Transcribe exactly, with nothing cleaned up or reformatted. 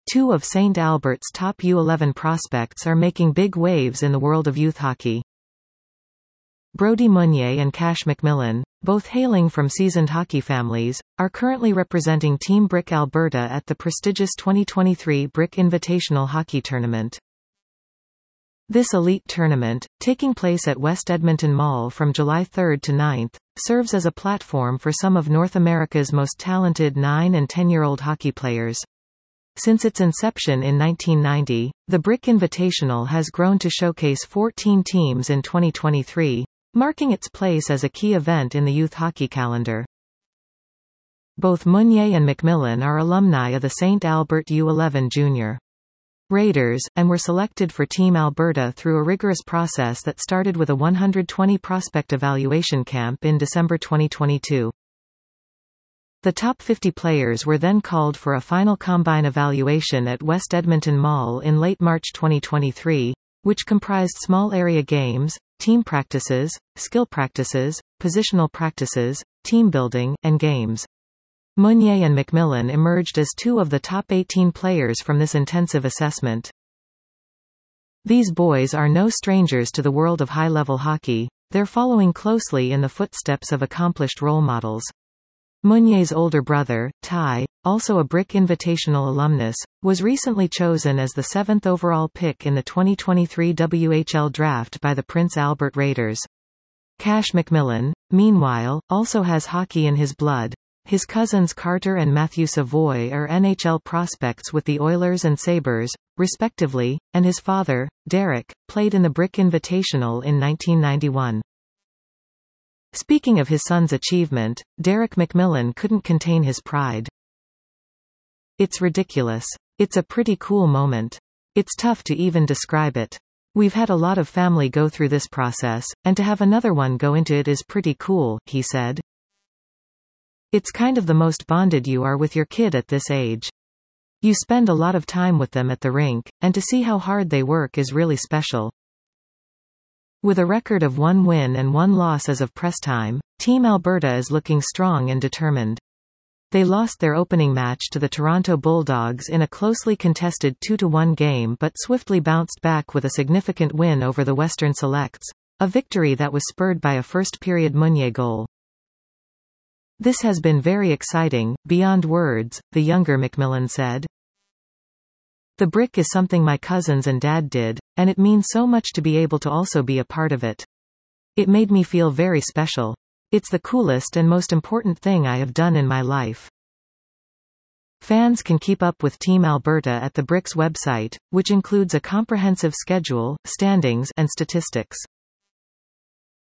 Two of Saint Albert's top U eleven prospects are making big waves in the world of youth hockey. Brodie Mounié and Cash McMillan, both hailing from seasoned hockey families, are currently representing Team Brick Alberta at the prestigious twenty twenty-three Brick Invitational Hockey Tournament. This elite tournament, taking place at West Edmonton Mall from July third to ninth, serves as a platform for some of North America's most talented nine and ten-year-old hockey players. Since its inception in nineteen ninety, the Brick Invitational has grown to showcase fourteen teams in twenty twenty-three, marking its place as a key event in the youth hockey calendar. Both Mounié and McMillan are alumni of the Saint Albert U eleven Junior Raiders, and were selected for Team Alberta through a rigorous process that started with a one hundred twenty prospect evaluation camp in December twenty twenty-two. The top fifty players were then called for a final combine evaluation at West Edmonton Mall in late March twenty twenty-three, which comprised small area games, team practices, skill practices, positional practices, team building, and games. Mounié and McMillan emerged as two of the top eighteen players from this intensive assessment. These boys are no strangers to the world of high-level hockey, they're following closely in the footsteps of accomplished role models. Mounié's older brother, Ty, also a Brick Invitational alumnus, was recently chosen as the seventh overall pick in the twenty twenty-three W H L draft by the Prince Albert Raiders. Cash McMillan, meanwhile, also has hockey in his blood. His cousins Carter and Matthew Savoy are N H L prospects with the Oilers and Sabres, respectively, and his father, Derek, played in the Brick Invitational in nineteen ninety-one. Speaking of his son's achievement, Derek McMillan couldn't contain his pride. "It's ridiculous. It's a pretty cool moment. It's tough to even describe it. We've had a lot of family go through this process, and to have another one go into it is pretty cool," he said. "It's kind of the most bonded you are with your kid at this age. You spend a lot of time with them at the rink, and to see how hard they work is really special." With a record of one win and one loss as of press time, Team Alberta is looking strong and determined. They lost their opening match to the Toronto Bulldogs in a closely contested two to one game but swiftly bounced back with a significant win over the Western Selects, a victory that was spurred by a first-period Mounié goal. "This has been very exciting, beyond words," the younger McMillan said. "The Brick is something my cousins and dad did, and it means so much to be able to also be a part of it. It made me feel very special. It's the coolest and most important thing I have done in my life." Fans can keep up with Team Alberta at the Brick's website, which includes a comprehensive schedule, standings, and statistics.